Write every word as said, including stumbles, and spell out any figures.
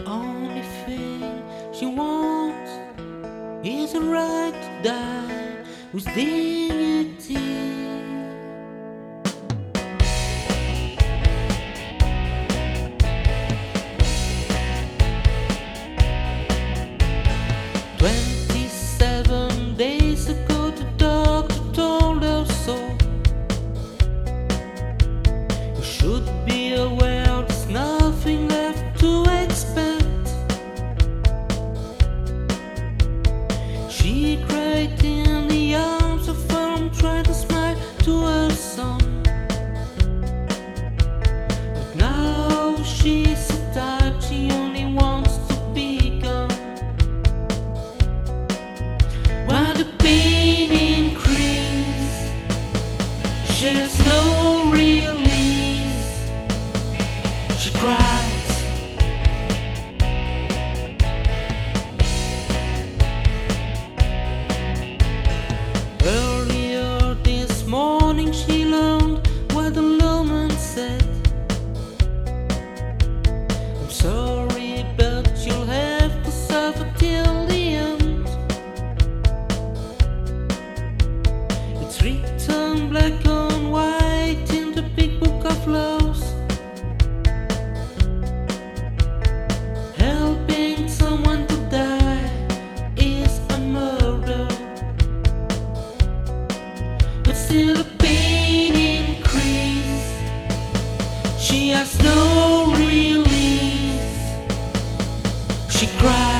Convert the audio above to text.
only thing she wants is a right to die with dignity. Twenty-seven days ago, the doctor told her so. You should be aware there's nothing left to expect. She cried in the arms of her, tried to smile to her son. But now she's so tired, she only wants to be gone. While the pain increases, she has no release. She cries. Earlier this morning she learned what the lawman said. I'm sorry, but you'll have to suffer till the end. It's written black on white in the big book of laws. Helping someone to die is a murder. But still the pain increases. She has no release. She cries.